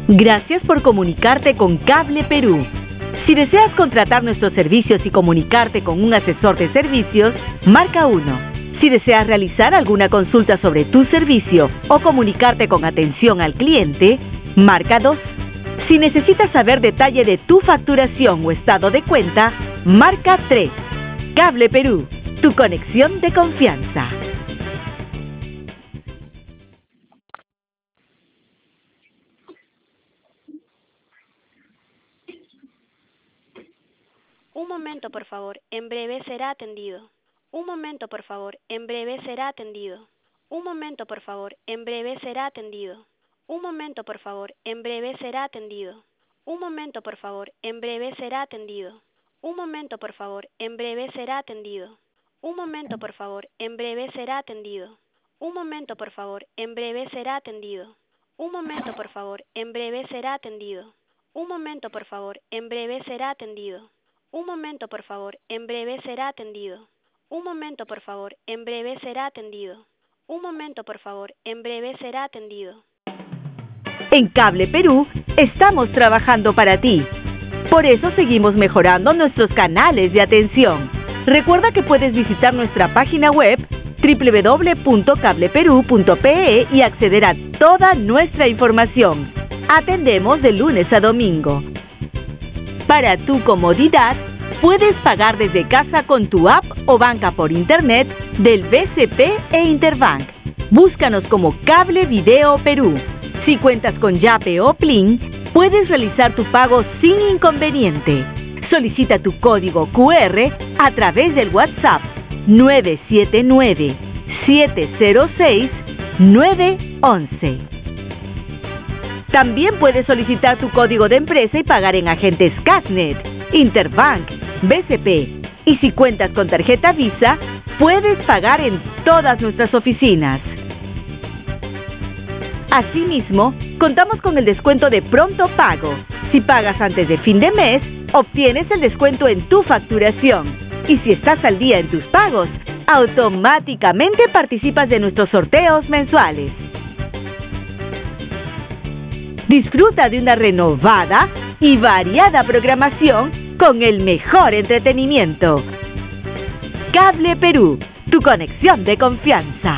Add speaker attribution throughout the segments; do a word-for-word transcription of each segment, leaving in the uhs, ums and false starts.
Speaker 1: Gracias por comunicarte con Cable Perú. Si deseas contratar nuestros servicios y comunicarte con un asesor de servicios, marca uno. Si deseas realizar alguna consulta sobre tu servicio o comunicarte con atención al cliente, marca dos. Si necesitas saber detalle de tu facturación o estado de cuenta, marca tres. Cable Perú, tu conexión de confianza.
Speaker 2: Un momento, por favor. En breve será atendido. Un momento, por favor. En breve será atendido. Un momento, por favor. En breve será atendido. Un momento, por favor. En breve será atendido. Un momento, por favor. En breve será atendido. Un momento, por favor. En breve será atendido. Un momento, por favor. En breve será atendido. Un momento, por favor. En breve será atendido. Un momento, por favor. En breve será atendido. Un momento, por favor. En breve será atendido. Un momento, por favor. En breve será atendido. Un momento, por favor. En breve será atendido. Un momento, por favor. En breve será atendido.
Speaker 1: En Cable Perú estamos trabajando para ti. Por eso seguimos mejorando nuestros canales de atención. Recuerda que puedes visitar nuestra página web doble u doble u doble u punto cable perú punto pe e y acceder a toda nuestra información. Atendemos de lunes a domingo. Para tu comodidad, puedes pagar desde casa con tu app o banca por internet del B C P e Interbank. Búscanos como Cable Video Perú. Si cuentas con Yape o Plin, puedes realizar tu pago sin inconveniente. Solicita tu código cu erre a través del WhatsApp nueve siete nueve, siete cero seis, nueve once. También puedes solicitar tu código de empresa y pagar en agentes Casnet, Interbank, B C P. Y si cuentas con tarjeta Visa, puedes pagar en todas nuestras oficinas. Asimismo, contamos con el descuento de pronto pago. Si pagas antes de fin de mes, obtienes el descuento en tu facturación. Y si estás al día en tus pagos, automáticamente participas de nuestros sorteos mensuales. Disfruta de una renovada y variada programación con el mejor entretenimiento. Cable Perú, tu conexión de confianza.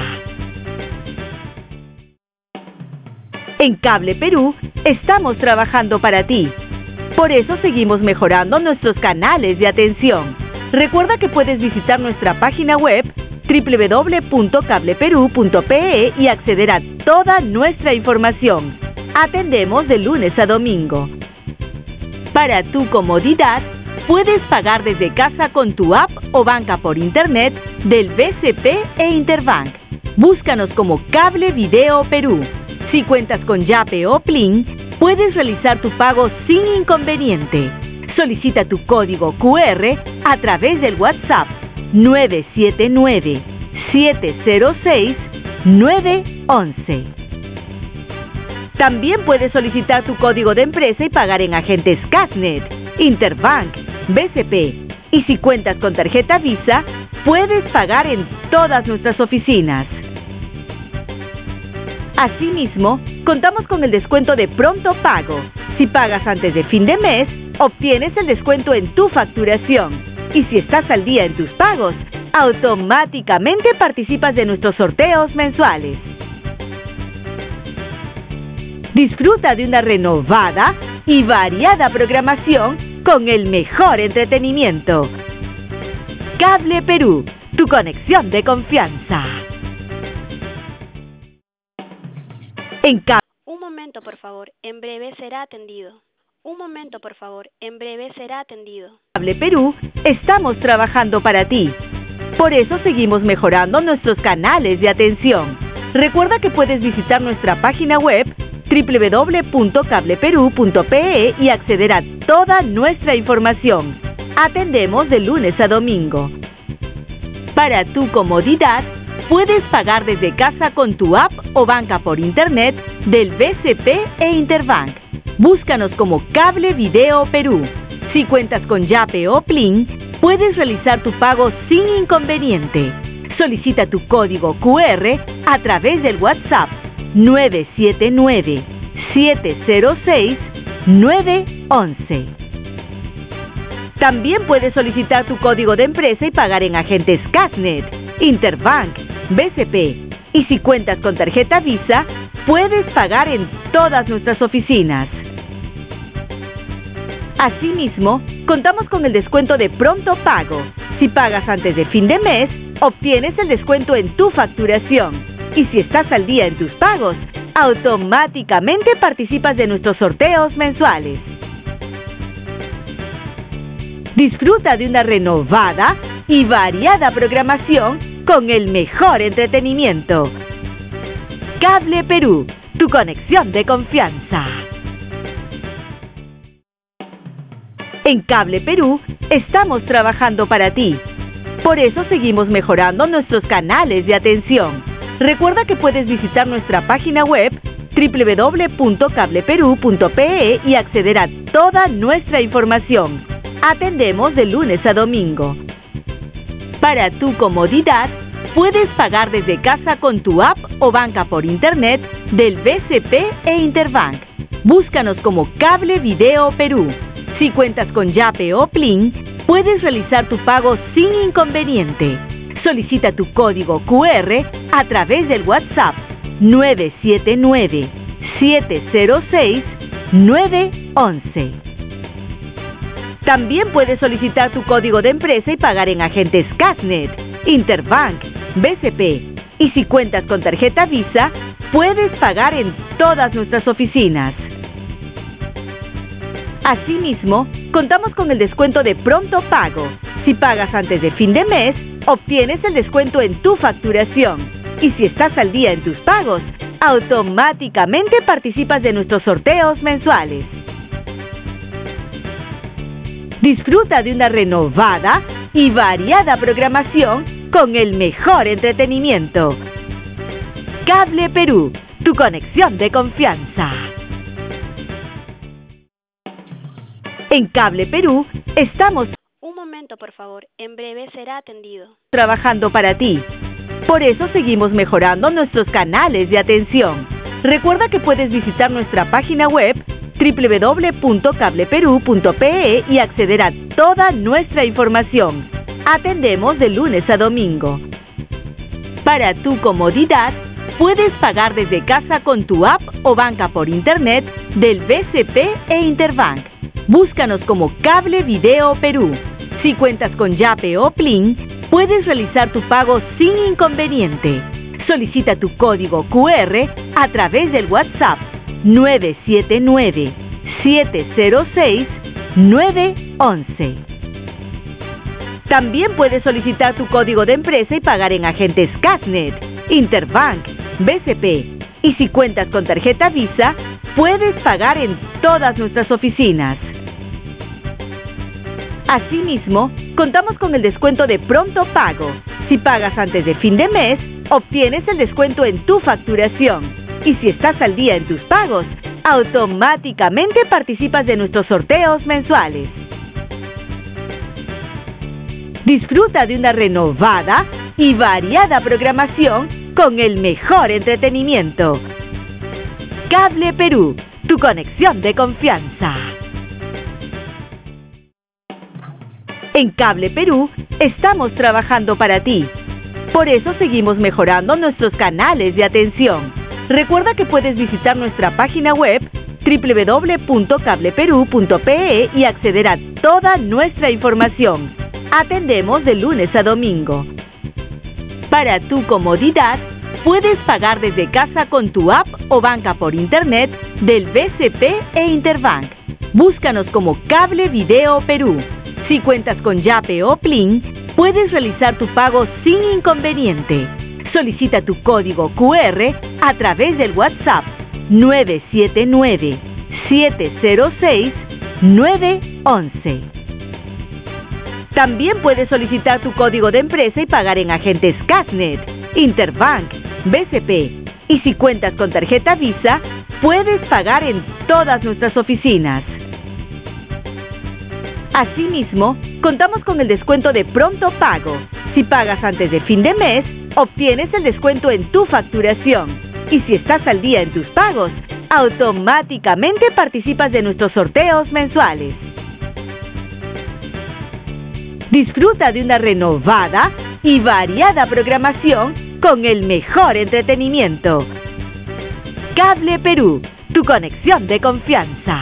Speaker 1: En Cable Perú estamos trabajando para ti. Por eso seguimos mejorando nuestros canales de atención. Recuerda que puedes visitar nuestra página web doble u doble u doble u punto cable perú punto pe e y acceder a toda nuestra información. Atendemos de lunes a domingo. Para tu comodidad, puedes pagar desde casa con tu app o banca por internet del B C P e Interbank. Búscanos como Cable Video Perú. Si cuentas con Yape o Plin, puedes realizar tu pago sin inconveniente. Solicita tu código cu erre a través del WhatsApp nueve siete nueve, siete cero seis, nueve once. También puedes solicitar tu código de empresa y pagar en agentes Casnet, Interbank, B C P. Y si cuentas con tarjeta Visa, puedes pagar en todas nuestras oficinas. Asimismo, contamos con el descuento de pronto pago. Si pagas antes de fin de mes, obtienes el descuento en tu facturación. Y si estás al día en tus pagos, automáticamente participas de nuestros sorteos mensuales. Disfruta de una renovada y variada programación con el mejor entretenimiento. Cable Perú, tu conexión de confianza. En Cable...
Speaker 2: Un momento, por favor. En breve será atendido. Un momento, por favor. En breve será atendido.
Speaker 1: Cable Perú estamos trabajando para ti. Por eso seguimos mejorando nuestros canales de atención. Recuerda que puedes visitar nuestra página web doble u doble u doble u punto cable perú punto pe e y acceder a toda nuestra información. Atendemos de lunes a domingo. Para tu comodidad, puedes pagar desde casa con tu app o banca por internet del B C P e Interbank. Búscanos como Cable Video Perú. Si cuentas con Yape o Plin, puedes realizar tu pago sin inconveniente. Solicita tu código cu erre a través del WhatsApp nueve siete nueve, siete cero seis, nueve uno uno. También puedes solicitar tu código de empresa y pagar en agentes Cashnet, Interbank, B C P. Y si cuentas con tarjeta Visa, puedes pagar en todas nuestras oficinas. Asimismo, contamos con el descuento de pronto pago. Si pagas antes de fin de mes, obtienes el descuento en tu facturación. Y si estás al día en tus pagos, automáticamente participas de nuestros sorteos mensuales. Disfruta de una renovada y variada programación con el mejor entretenimiento. Cable Perú, tu conexión de confianza. En Cable Perú estamos trabajando para ti. Por eso seguimos mejorando nuestros canales de atención. Recuerda que puedes visitar nuestra página web doble u doble u doble u punto cable perú punto pe e y acceder a toda nuestra información. Atendemos de lunes a domingo. Para tu comodidad, puedes pagar desde casa con tu app o banca por internet del B C P e Interbank. Búscanos como Cable Video Perú. Si cuentas con Yape o Plin, puedes realizar tu pago sin inconveniente. Solicita tu código Q R a través del WhatsApp nueve siete nueve, siete cero seis, nueve uno uno. También puedes solicitar tu código de empresa y pagar en agentes Cashnet, Interbank, B C P. Y si cuentas con tarjeta Visa, puedes pagar en todas nuestras oficinas. Asimismo, contamos con el descuento de pronto pago. Si pagas antes de fin de mes, obtienes el descuento en tu facturación. Y si estás al día en tus pagos, automáticamente participas de nuestros sorteos mensuales. Disfruta de una renovada y variada programación con el mejor entretenimiento. Cable Perú, tu conexión de confianza. En Cable Perú estamos
Speaker 2: Un momento, por favor. En breve será atendido.
Speaker 1: trabajando para ti. Por eso seguimos mejorando nuestros canales de atención. Recuerda que puedes visitar nuestra página web doble u doble u doble u punto cable perú punto pe e y acceder a toda nuestra información. Atendemos de lunes a domingo. Para tu comodidad, puedes pagar desde casa con tu app o banca por internet del B C P e Interbank. Búscanos como Cable Video Perú. Si cuentas con Yape o Plin, puedes realizar tu pago sin inconveniente. Solicita tu código Q R a través del WhatsApp nueve siete nueve, siete cero seis, nueve uno uno. También puedes solicitar tu código de empresa y pagar en agentes Cashnet, Interbank, B C P. Y si cuentas con tarjeta Visa, puedes pagar en todas nuestras oficinas. Asimismo, contamos con el descuento de pronto pago. Si pagas antes de fin de mes, obtienes el descuento en tu facturación. Y si estás al día en tus pagos, automáticamente participas de nuestros sorteos mensuales. Disfruta de una renovada y variada programación con el mejor entretenimiento. Cable Perú, tu conexión de confianza. En Cable Perú estamos trabajando para ti. Por eso seguimos mejorando nuestros canales de atención. Recuerda que puedes visitar nuestra página web doble u doble u doble u punto cable perú punto pe e y acceder a toda nuestra información. Atendemos de lunes a domingo. Para tu comodidad, puedes pagar desde casa con tu app o banca por internet del B C P e Interbank. Búscanos como Cable Video Perú. Si cuentas con Yape o Plin, puedes realizar tu pago sin inconveniente. Solicita tu código Q R a través del WhatsApp nueve siete nueve, siete cero seis, nueve uno uno. También puedes solicitar tu código de empresa y pagar en agentes Cashnet, Interbank, B C P. Y si cuentas con tarjeta Visa, puedes pagar en todas nuestras oficinas. Asimismo, contamos con el descuento de pronto pago. Si pagas antes de fin de mes, obtienes el descuento en tu facturación. Y si estás al día en tus pagos, automáticamente participas de nuestros sorteos mensuales. Disfruta de una renovada y variada programación con el mejor entretenimiento. Cable Perú, tu conexión de confianza.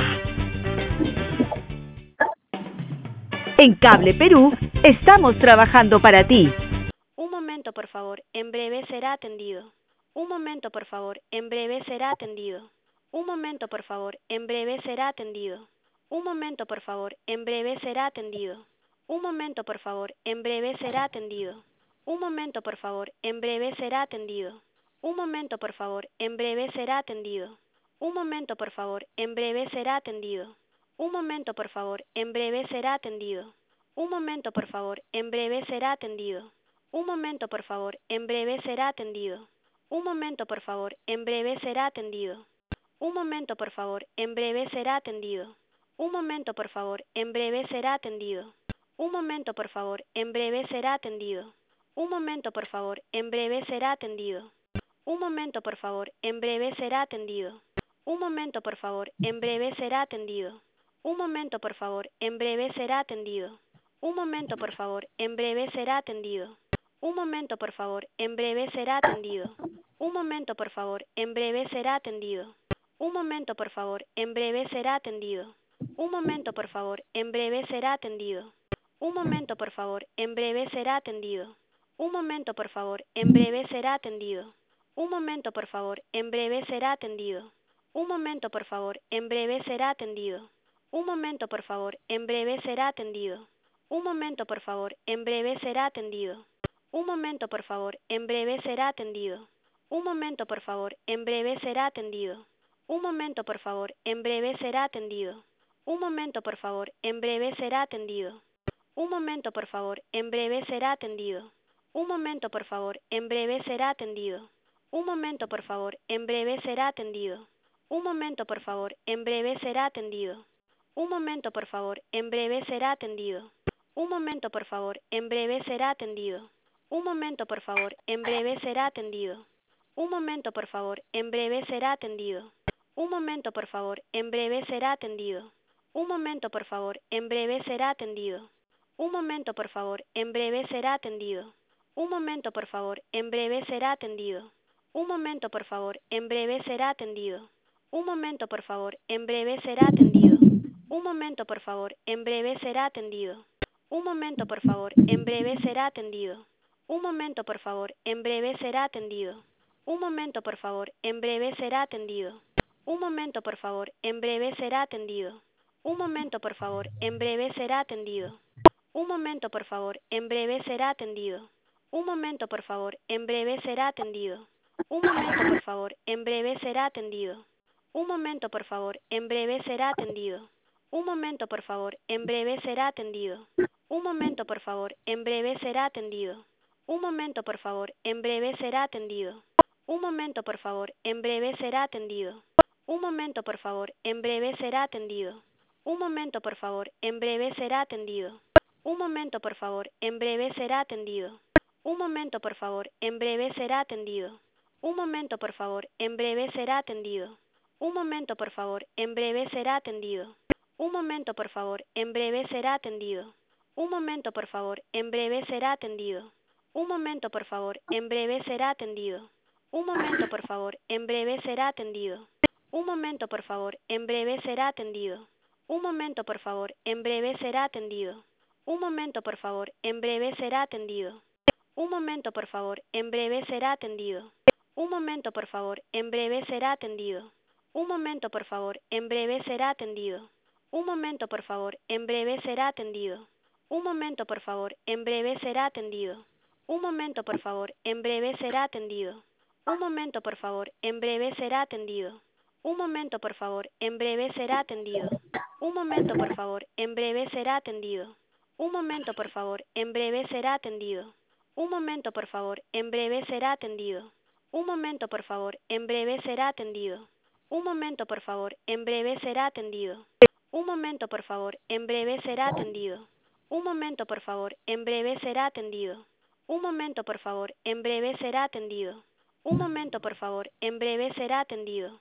Speaker 1: En Cable Perú, estamos trabajando para ti.
Speaker 2: Un momento, por favor, en breve será atendido. Un momento, por favor, en breve será atendido. Un momento, por favor, en breve será atendido. Un momento, por favor, en breve será atendido. Un momento, por favor, en breve será atendido. Un momento, por favor, en breve será atendido. Un momento, por favor, en breve será atendido. Un momento, por favor, en breve será atendido. Un momento, por favor, en breve será atendido. Un momento, por favor, en breve será atendido. Un momento, por favor, en breve será atendido. Un momento, por favor, en breve será atendido. Un momento, por favor, en breve será atendido. Un momento, por favor, en breve será atendido. Un momento, por favor, en breve será atendido. Un momento, por favor, en breve será atendido. Un momento, por favor, en breve será atendido. Un momento, por favor, en breve será atendido. Un momento, por favor, en breve será atendido. Un momento, por favor, en breve será atendido. Un momento, por favor, en breve será atendido. Un momento, por favor, en breve será atendido. Un momento, por favor, en breve será atendido. Un momento, por favor, en breve será atendido. Un momento, por favor, en breve será atendido. Un momento, por favor, en breve será atendido. Un momento, por favor, en breve será atendido. Un momento, por favor, en breve será atendido. Un momento, por favor, en breve será atendido. Un momento, por favor, en breve será atendido. Un momento, por favor, en breve será atendido. Un momento, por favor, en breve será atendido. Un momento, por favor, en breve será atendido. Un momento, por favor, en breve será atendido. Un momento, por favor, en breve será atendido. Un momento, por favor, en breve será atendido. Un momento, por favor, en breve será atendido. Un momento, por favor, en breve será atendido. Un momento, por favor, en breve será atendido. Un momento, por favor, en breve será atendido. Un momento, por favor, en breve será atendido. Un momento, por favor, en breve será atendido. Un momento, por favor, en breve será atendido. Un momento, por favor, en breve será atendido. Un momento, por favor, en breve será atendido. Un momento, por favor, en breve será atendido. Un momento, por favor, en breve será atendido. Un momento, por favor, en breve será atendido. Un momento, por favor, en breve será atendido. Un momento, por favor, en breve será atendido. Un momento, por favor, en breve será atendido. Un momento, por favor, en breve será atendido. Un momento, por favor, en breve será atendido. Un momento, por favor, en breve será atendido. Un momento, por favor, en breve será atendido. Un momento, por favor, en breve será atendido. Un momento, por favor, en breve será atendido. Un momento, por favor, en breve será atendido. Un momento, por favor, en breve será atendido. Un momento, por favor, en breve será atendido. Un momento, por favor, en breve será atendido. Un momento, por favor, en breve será atendido. Un momento, por favor, en breve será atendido. Un momento, por favor, en breve será atendido. Un momento, por favor, en breve será atendido. Un momento, por favor, en breve será atendido. Un momento, por favor, en breve será atendido. Un momento, por favor, en breve será atendido. Un momento, por favor, en breve será atendido. Un momento, por favor, en breve será atendido. Un momento, por favor, en breve será atendido. Un momento, por favor, en breve será atendido. Un momento, por favor, en breve será atendido. Un momento, por favor, en breve será atendido. Un momento, por favor, en breve será atendido. Un momento, por favor, en breve será atendido. Un momento, por favor, en breve será atendido. Un momento, por favor, en breve será atendido. Un momento, por favor, en breve será atendido. Un momento, por favor, en breve será atendido. Un momento, por favor, en breve será atendido. Un momento, por favor, en breve será atendido. Un momento, por favor, en breve será atendido. Un momento, por favor, en breve será atendido. Un momento, por favor, en breve será atendido. Un momento, por favor, en breve será atendido. Un momento, por favor, en breve será atendido. Un momento, por favor, en breve será atendido. Un momento, por favor, en breve será atendido. Un momento, por favor, en breve será atendido. Un momento, por favor, en breve será atendido. Un momento, por favor, en breve será atendido.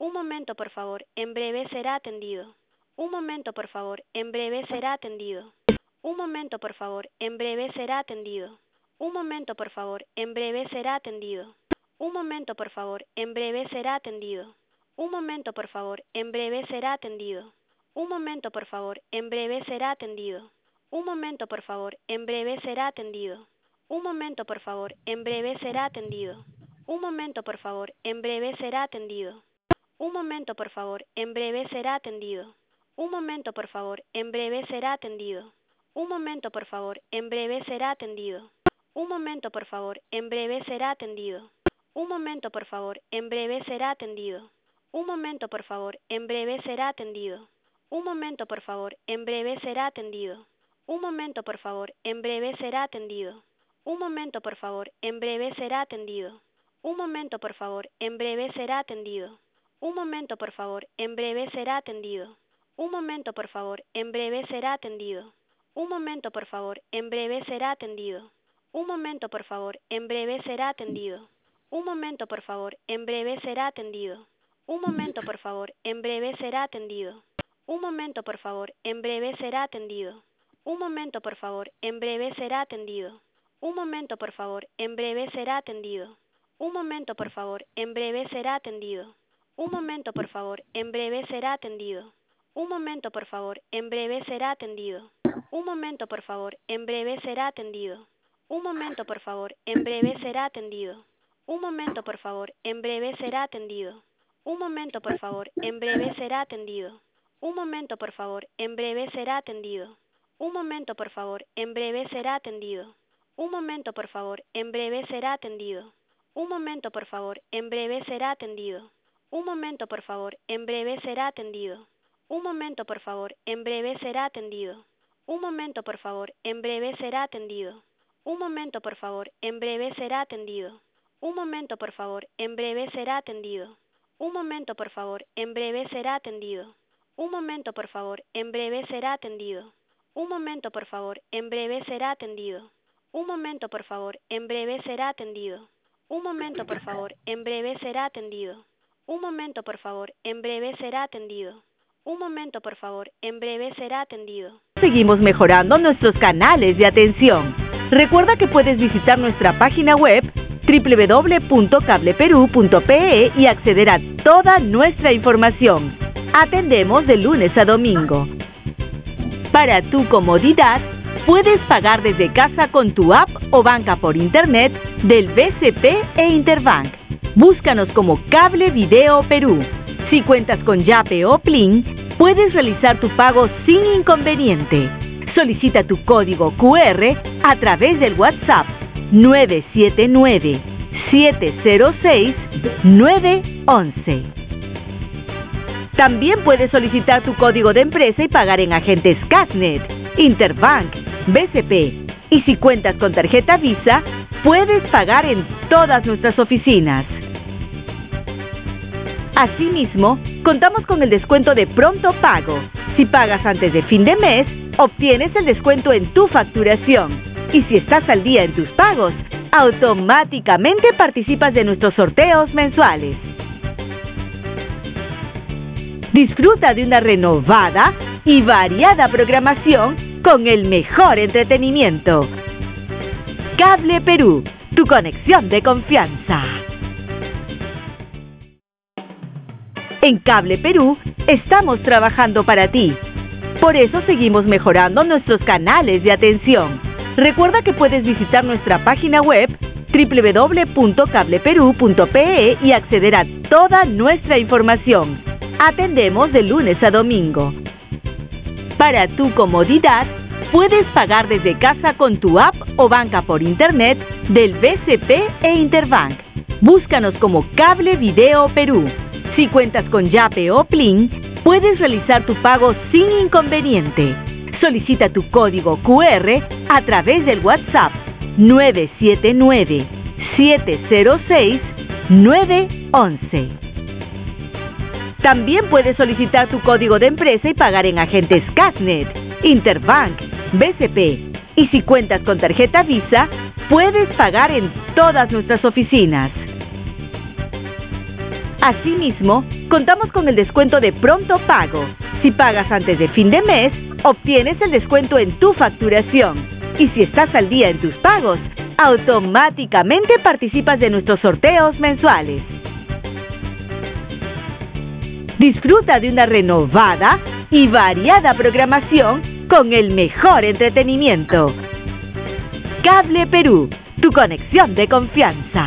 Speaker 2: Un momento, por favor, en breve será atendido. Un momento, por favor, en breve será atendido. Un momento, por favor, en breve será atendido. Un momento, por favor, en breve será atendido. Un momento, por favor, en breve será atendido. Un momento, por favor, en breve será atendido. Un momento, por favor, en breve será atendido. Un momento, por favor, en breve será atendido. Un momento, por favor, en breve será atendido. Un momento, por favor, en breve será atendido. Un momento, por favor, en breve será atendido. Un momento, por favor, en breve será atendido. Un momento, por favor, en breve será atendido. Un momento, por favor, en breve será atendido. Un momento, por favor, en breve será atendido. Un momento, por favor, en breve será atendido. Un momento, por favor, en breve será atendido. Un momento, por favor, en breve será atendido. Un momento, por favor, en breve será atendido. Un momento, por favor, en breve será atendido. Un momento, por favor, en breve será atendido. Un momento, por favor, en breve será atendido. Un momento, por favor, en breve será atendido. Un momento, por favor, en breve será atendido. Un momento, por favor, en breve será atendido. Un momento, por favor, en breve será atendido. Un momento, por favor, en breve será atendido. Un momento, por favor, en breve será atendido. Un momento, por favor, en breve será atendido. Un momento, por favor, en breve será atendido. Un momento, por favor, en breve será atendido. Un momento, por favor, en breve será atendido. Un momento, por favor, en breve será atendido. Un momento, por favor, en breve será atendido. Un momento, por favor, en breve será atendido. Un momento, por favor, en breve será atendido. Un momento, por favor, en breve será atendido. Un momento, por favor, en breve será atendido. Un momento, por favor, en breve será atendido. Un momento, por favor, en breve será atendido. Un momento, por favor, en breve será atendido. Un momento, por favor, en breve será atendido. Un momento, por favor, en breve será atendido. Un momento, por favor, en breve será atendido. Un momento, por favor, en breve será atendido. Un momento, por favor, en breve será atendido. Un momento, por favor, en breve será atendido. Un momento, por favor, en breve será atendido. Un momento, por favor, en breve será atendido. Un momento, por favor, en breve será atendido. Un momento, por favor, en breve será atendido. Un momento, por favor, en breve será atendido.
Speaker 1: Seguimos mejorando nuestros canales de atención. Recuerda que puedes visitar nuestra página web doble u doble u doble u punto cable perú punto pe e y acceder a toda nuestra información. Atendemos de lunes a domingo. Para tu comodidad, puedes pagar desde casa con tu app o banca por internet del B C P e Interbank. Búscanos como Cable Video Perú. Si cuentas con Yape o Plin, puedes realizar tu pago sin inconveniente. Solicita tu código cu erre a través del WhatsApp nueve siete nueve, siete cero seis, nueve once. También puedes solicitar tu código de empresa y pagar en agentes Casnet, Interbank, B C P. Y si cuentas con tarjeta Visa, puedes pagar en todas nuestras oficinas. Asimismo, contamos con el descuento de pronto pago. Si pagas antes de fin de mes, obtienes el descuento en tu facturación. Y si estás al día en tus pagos, automáticamente participas de nuestros sorteos mensuales. Disfruta de una renovada y variada programación con el mejor entretenimiento. Cable Perú, tu conexión de confianza. En Cable Perú estamos trabajando para ti. Por eso seguimos mejorando nuestros canales de atención. Recuerda que puedes visitar nuestra página web doble u doble u doble u punto cable perú punto pe e y acceder a toda nuestra información. Atendemos de lunes a domingo. Para tu comodidad, puedes pagar desde casa con tu app o banca por internet del B C P e Interbank. Búscanos como Cable Video Perú. Si cuentas con Yape o Plin, puedes realizar tu pago sin inconveniente. Solicita tu código cu erre a través del WhatsApp nueve siete nueve, siete cero seis, nueve once. También puedes solicitar tu código de empresa y pagar en agentes Casnet, Interbank, B C P. Y si cuentas con tarjeta Visa, puedes pagar en todas nuestras oficinas. Asimismo, contamos con el descuento de pronto pago. Si pagas antes de fin de mes, obtienes el descuento en tu facturación. Y si estás al día en tus pagos, automáticamente participas de nuestros sorteos mensuales. Disfruta de una renovada y variada programación con el mejor entretenimiento. Cable Perú, tu conexión de confianza.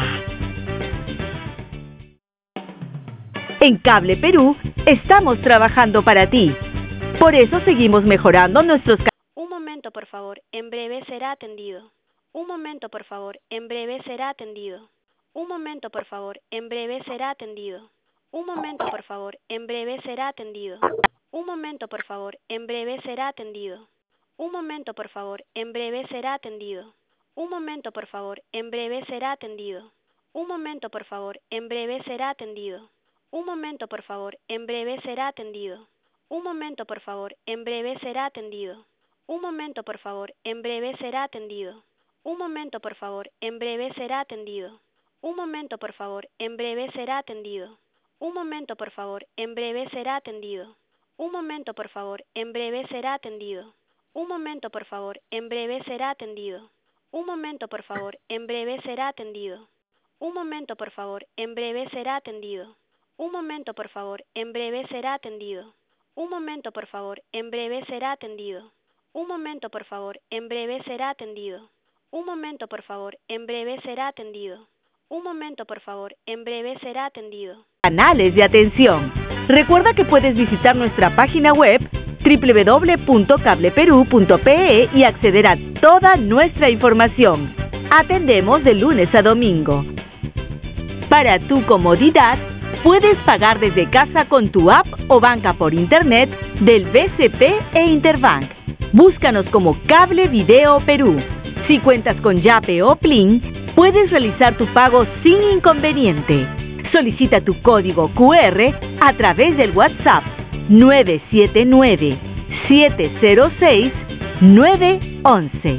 Speaker 1: En Cable Perú estamos trabajando para ti. Por eso seguimos mejorando nuestros canales.
Speaker 2: Un momento, por favor, en breve será atendido. Un momento, por favor, en breve será atendido. Un momento, por favor, en breve será atendido. Un momento, por favor, en breve será atendido. Un momento, por favor, en breve será atendido. Un momento, por favor, en breve será atendido. Un momento, por favor, en breve será atendido. Un momento, por favor, en breve será atendido. Un momento, por favor, en breve será atendido. Un momento, por favor, en breve será atendido. Un momento, por favor, en breve será atendido. Un momento, por favor, en breve será atendido. Un momento, por favor, en breve será atendido. Un momento, por favor, en breve será atendido. Un momento, por favor, en breve será atendido. Un momento, por favor, en breve será atendido. Un momento, por favor, en breve será atendido. Un momento, por favor, en breve será atendido. Un momento, por favor, en breve será atendido. Un momento, por favor, en breve será atendido. Un momento, por favor, en breve será atendido. Un momento, por favor, en breve será atendido. Un momento, por favor, en breve será atendido.
Speaker 1: Canales de atención. Recuerda que puedes visitar nuestra página web doble u doble u doble u punto cable perú punto pe e y acceder a toda nuestra información. Atendemos de lunes a domingo. Para tu comodidad, puedes pagar desde casa con tu app o banca por internet del B C P e Interbank. Búscanos como Cable Video Perú. Si cuentas con Yape o Plin, puedes realizar tu pago sin inconveniente. Solicita tu código cu erre a través del WhatsApp nueve siete nueve, siete cero seis, nueve once.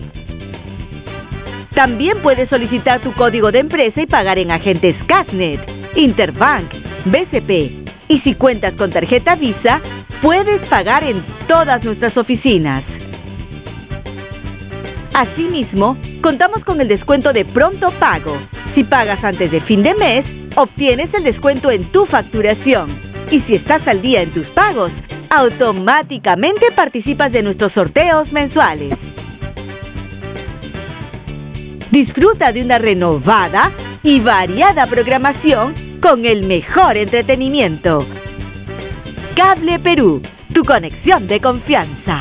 Speaker 1: También puedes solicitar tu código de empresa y pagar en agentes Casnet, Interbank, B C P. Y si cuentas con tarjeta Visa, puedes pagar en todas nuestras oficinas. Asimismo, contamos con el descuento de pronto pago. Si pagas antes de fin de mes, obtienes el descuento en tu facturación. Y si estás al día en tus pagos, automáticamente participas de nuestros sorteos mensuales. Disfruta de una renovada y variada programación con el mejor entretenimiento. Cable Perú, tu conexión de confianza.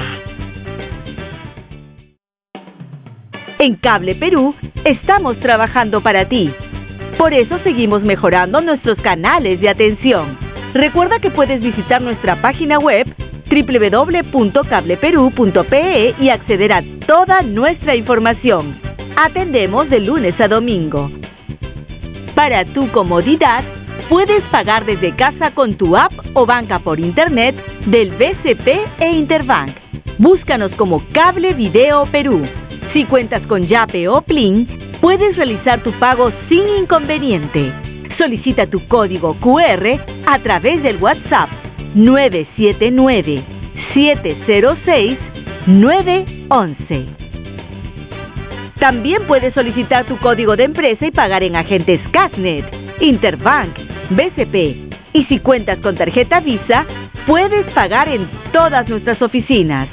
Speaker 1: En Cable Perú estamos trabajando para ti. Por eso seguimos mejorando nuestros canales de atención. Recuerda que puedes visitar nuestra página web doble u doble u doble u punto cable perú punto pe e y acceder a toda nuestra información. Atendemos de lunes a domingo. Para tu comodidad, puedes pagar desde casa con tu app o banca por internet del B C P e Interbank. Búscanos como Cable Video Perú. Si cuentas con Yape o Plin, puedes realizar tu pago sin inconveniente. Solicita tu código cu erre a través del WhatsApp nueve siete nueve, siete cero seis, nueve once. También puedes solicitar tu código de empresa y pagar en agentes Casnet, Interbank, B C P. Y si cuentas con tarjeta Visa, puedes pagar en todas nuestras oficinas.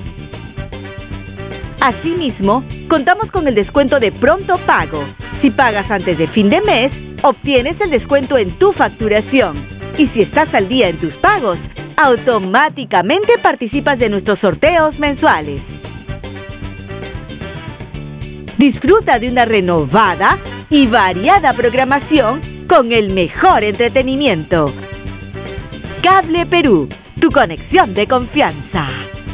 Speaker 1: Asimismo, contamos con el descuento de pronto pago. Si pagas antes de fin de mes, obtienes el descuento en tu facturación. Y si estás al día en tus pagos, automáticamente participas de nuestros sorteos mensuales. Disfruta de una renovada y variada programación con el mejor entretenimiento. Cable Perú, tu conexión de confianza.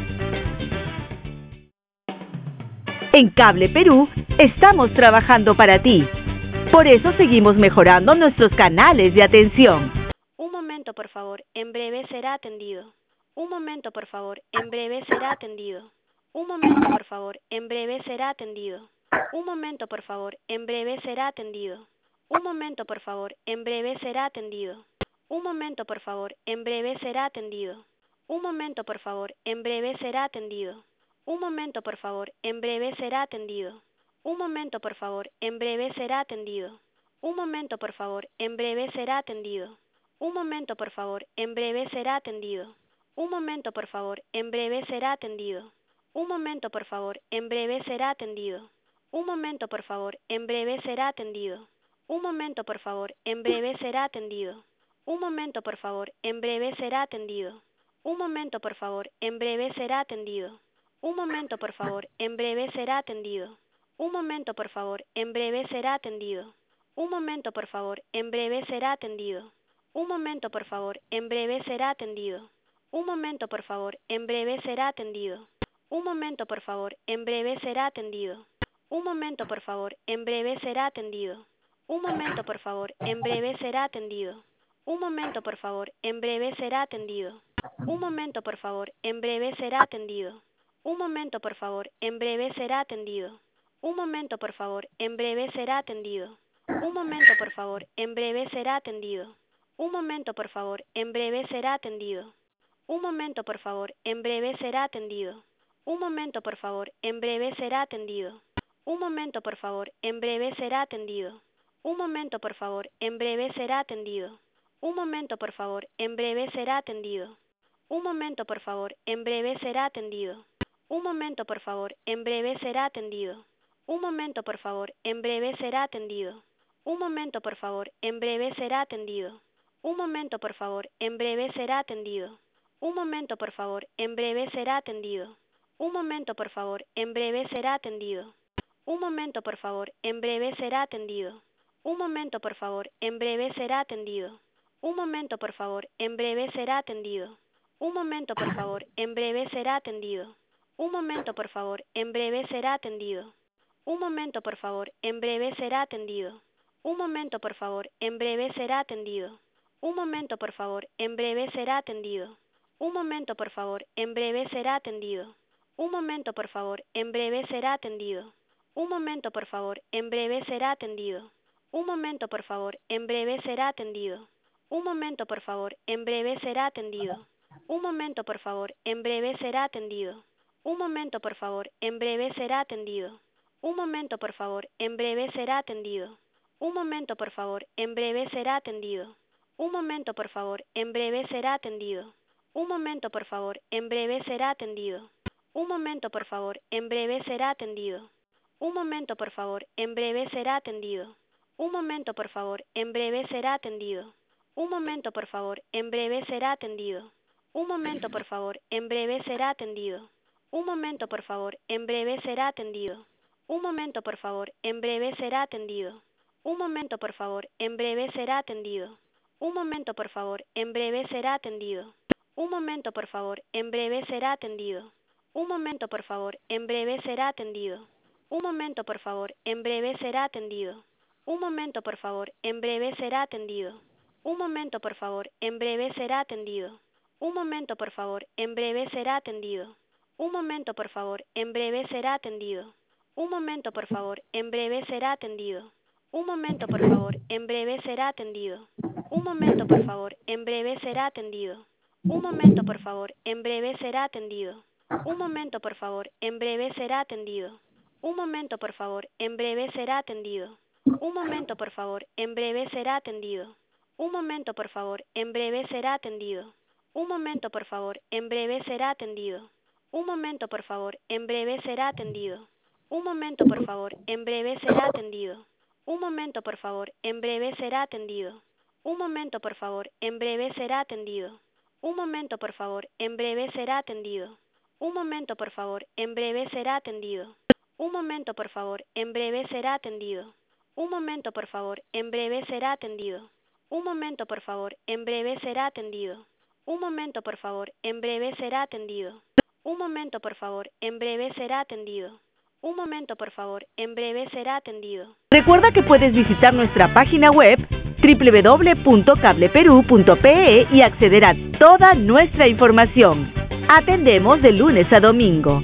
Speaker 1: En Cable Perú estamos trabajando para ti. Por eso seguimos mejorando nuestros canales de atención.
Speaker 2: Un momento, por favor, en breve será atendido. Un momento, por favor, en breve será atendido. Un momento, por favor, en breve será atendido. Un momento, por favor, en breve será atendido. Un momento, por favor, en breve será atendido. Un momento, por favor, en breve será atendido. Un momento, por favor, en breve será atendido. Un momento, por favor, en breve será atendido. Un momento, por favor, en breve será atendido. Un momento, por favor, en breve será atendido. Un momento, por favor, en breve será atendido. Un momento, por favor, en breve será atendido. Un momento, por favor, en breve será atendido. Un momento, por favor, en breve será atendido. Un momento, por favor, en breve será atendido. Un momento, por favor, en breve será atendido. Un momento, por favor, en breve será atendido. Un momento, por favor, en breve será atendido. Un momento, por favor, en breve será atendido. Un momento, por favor, en breve será atendido. Un momento, por favor, en breve será atendido. Un momento, por favor, en breve será atendido. Un momento, por favor, en breve será atendido. Un momento, por favor, en breve será atendido. Un momento, por favor, en breve será atendido. Un momento, por favor, en breve será atendido. Un momento, por favor, en breve será atendido. Un momento, por favor, en breve será atendido. Un momento, por favor, en breve será atendido. Un momento, por favor, en breve será atendido. Un momento, por favor, en breve será atendido. Un momento, por favor, en breve será atendido. Un momento, por favor, en breve será atendido. Un momento, por favor, en breve será atendido. Un momento, por favor, en breve será atendido. Un momento, por favor, en breve será atendido. Un momento, por favor, en breve será atendido. Un momento, por favor, en breve será atendido. Un momento, por favor, en breve será atendido. Un momento, por favor, en breve será atendido. Un momento, por favor, en breve será atendido. Un momento, por favor, en breve será atendido. Un momento, por favor, en breve será atendido. Un momento, por favor, en breve será atendido. Un momento, por favor, en breve será atendido. Un momento, por favor, en breve será atendido. Un momento, por favor, en breve será atendido. Un momento, por favor, en breve será atendido. Un momento, por favor, en breve será atendido. Un momento, por favor, en breve será atendido. Un momento, por favor, en breve será atendido. Un momento, por favor, en breve será atendido. Un momento, por favor, en breve será atendido. Un momento, por favor, en breve será atendido. Un momento, por favor, en breve será atendido. Un momento, por favor, en breve será atendido. Un momento, por favor, en breve será atendido. Un momento, por favor, en breve será atendido. Un momento, por favor, en breve será atendido. Un momento, por favor, en breve será atendido. Un momento, por favor, en breve será atendido. Un momento, por favor, en breve será atendido. Un momento, por favor, en breve será atendido. Un momento, por favor, en breve será atendido. Un momento, por favor, en breve será atendido. Un momento, por favor, en breve será atendido. Un momento, por favor, en breve será atendido. Un momento, por favor, en breve será atendido. Un momento, por favor, en breve será atendido. Un momento, por favor, en breve será atendido. Un momento, por favor, en breve será atendido. Un momento, por favor, en breve será atendido. Un momento, por favor, en breve será atendido. Un momento, por favor, en breve será atendido. Un momento, por favor, en breve será atendido. Un momento, por favor, en breve será atendido. Un momento, por favor, en breve será atendido. Un momento, por favor, en breve será atendido. Un momento, por favor, en breve será atendido. Un momento, por favor, en breve será atendido. Un momento, por favor, en breve será atendido. Un momento, por favor, en breve será atendido. Un momento, por favor, en breve será atendido. Un momento, por favor, en breve será atendido. Un momento, por favor, en breve será atendido. Un momento, por favor, en breve será atendido. Un momento, por favor, en breve será atendido. Un momento, por favor, en breve será atendido. Un momento, por favor, en breve será atendido. Un momento, por favor, en breve será atendido. Un momento, por favor, en breve será atendido. Un momento, por favor, en breve será atendido. Un momento, por favor, en breve será atendido. Un momento, por favor, en breve será atendido. Un momento, por favor, en breve será atendido. Un momento, por favor, en breve será atendido. Un momento, por favor, en breve será atendido. Un momento, por favor, en breve será atendido. Un momento, por favor, en breve será atendido.
Speaker 1: Recuerda que puedes visitar nuestra página web doble u doble u doble u punto cable perú punto pe e y acceder a toda nuestra información. Atendemos de lunes a domingo.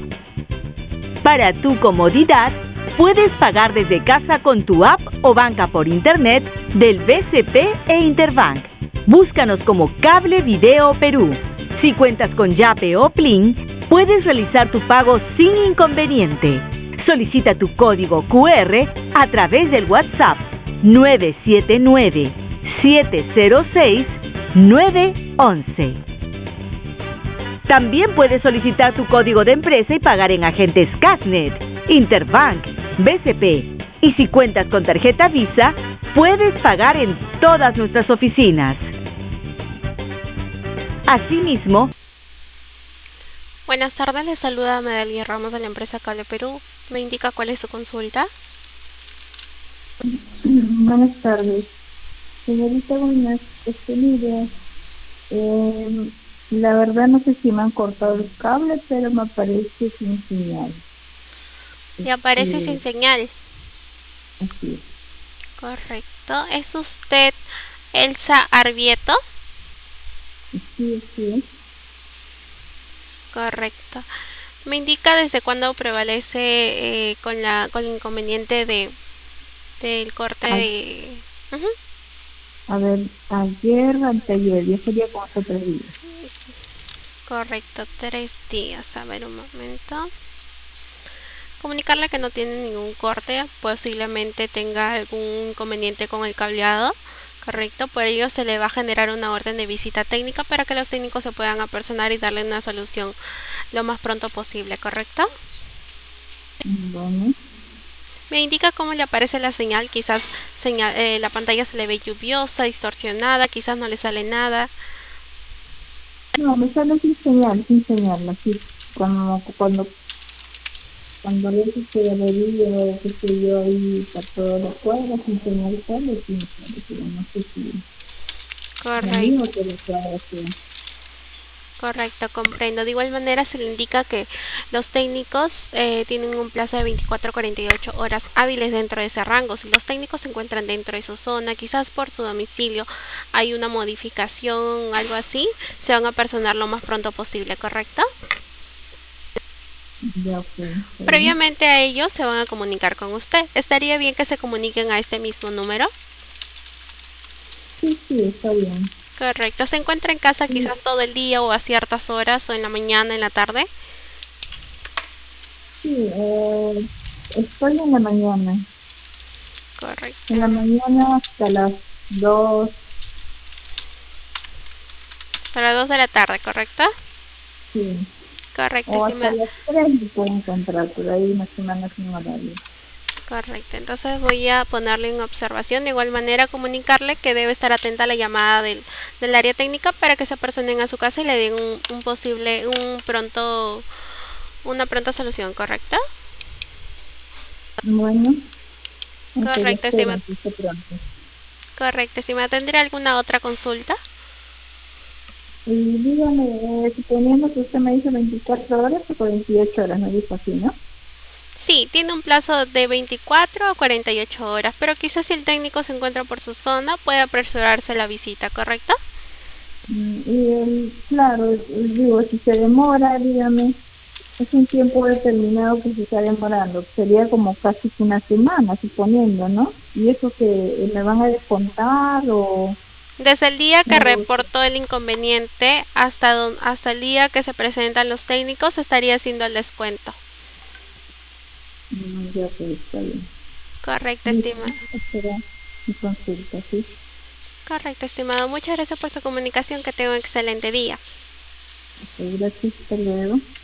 Speaker 1: Para tu comodidad, puedes pagar desde casa con tu app o banca por internet del B C P e Interbank. Búscanos como Cable Video Perú. Si cuentas con Yape o Plin, puedes realizar tu pago sin inconveniente. Solicita tu código Q R a través del WhatsApp nueve siete nueve, siete cero seis, nueve once. También puedes solicitar tu código de empresa y pagar en agentes Casnet, Interbank, B C P. Y si cuentas con tarjeta Visa, puedes pagar en todas nuestras oficinas. Asimismo,
Speaker 3: buenas tardes, le saluda Medalia Ramos de la empresa Cable Perú. ¿Me indica cuál es su consulta?
Speaker 4: Buenas tardes. Señorita, buenas. Este, mire, eh, la verdad no sé si me han cortado el cable, pero me aparece sin señal.
Speaker 3: Le aparece
Speaker 4: Este,
Speaker 3: sin señal.
Speaker 4: Así es.
Speaker 3: Correcto. ¿Es usted Elsa Arbieto?
Speaker 4: Sí, sí.
Speaker 3: Correcto. ¿Me indica desde cuándo prevalece eh, con la con el inconveniente de del corte
Speaker 4: A,
Speaker 3: de... Ujú.
Speaker 4: a ver, ayer, anteayer, ya sería como hace tres días.
Speaker 3: Correcto, tres días. A ver, un momento. Comunicarle que no tiene ningún corte, posiblemente tenga algún inconveniente con el cableado, correcto, por ello se le va a generar una orden de visita técnica para que los técnicos se puedan apersonar y darle una solución lo más pronto posible, correcto.
Speaker 4: Bueno.
Speaker 3: Me indica cómo le aparece la señal, quizás señal, eh, la pantalla se le ve lluviosa, distorsionada, quizás no le sale nada.
Speaker 4: No, me sale sin señal, sin señal, así, cuando, cuando, cuando le dije que debería, que sé yo, ahí para toda la cuadra, sin señal sale, sin señal, pero no sé si lo
Speaker 3: Correcto.
Speaker 4: mismo que la cuadra sea.
Speaker 3: Correcto, comprendo. De igual manera se le indica que los técnicos eh, tienen un plazo de veinticuatro a cuarenta y ocho horas hábiles dentro de ese rango. Si los técnicos se encuentran dentro de su zona, quizás por su domicilio hay una modificación, algo así, se van a personar lo más pronto posible, ¿correcto?
Speaker 4: Ya, pues, sí.
Speaker 3: Previamente a ello se van a comunicar con usted. ¿Estaría bien que se comuniquen a este mismo número?
Speaker 4: Sí, sí, está bien.
Speaker 3: Correcto. ¿Se encuentra en casa
Speaker 4: Sí,
Speaker 3: quizás todo el día o a ciertas horas o en la mañana, en la tarde?
Speaker 4: sí, eh, estoy en la mañana.
Speaker 3: Correcto.
Speaker 4: En la mañana hasta las dos,
Speaker 3: A las dos de la tarde, ¿correcto?
Speaker 4: sí.
Speaker 3: Correcto,
Speaker 4: O hasta
Speaker 3: estimada.
Speaker 4: las tres me puedo encontrar, pero ahí una semana sin horario.
Speaker 3: Correcto, entonces voy a ponerle en observación, de igual manera comunicarle que debe estar atenta a la llamada del, del área técnica para que se personen a su casa y le den un, un posible, un pronto, una pronta solución, ¿correcto?
Speaker 4: Bueno, ok, lo
Speaker 3: Correcto,
Speaker 4: espero,
Speaker 3: estimada.
Speaker 4: entonces pronto.
Speaker 3: Correcto, estimada. ¿Tendría alguna otra consulta?
Speaker 4: Y dígame, eh, suponiendo que usted me dice veinticuatro horas o cuarenta y ocho horas, me dijo así, ¿no?
Speaker 3: Sí, tiene un plazo de veinticuatro a cuarenta y ocho horas, pero quizás si el técnico se encuentra por su zona, puede apresurarse la visita, ¿correcto?
Speaker 4: Mm, Y el, claro, eh, digo, si se demora, dígame, es un tiempo determinado que se está demorando, sería como casi una semana, suponiendo, ¿no? Y eso que eh, me van a descontar o...
Speaker 3: Desde el día que
Speaker 4: o
Speaker 3: reportó el inconveniente hasta, don- hasta el día que se presentan los técnicos, se estaría haciendo el descuento.
Speaker 4: mm, ya pues, está bien.
Speaker 3: Correcto,
Speaker 4: Listo,
Speaker 3: estimado.
Speaker 4: espera mi consulta, ¿sí?
Speaker 3: Correcto, estimado. Muchas gracias por su comunicación. Que tenga un excelente día.
Speaker 4: Ok, gracias, hasta luego.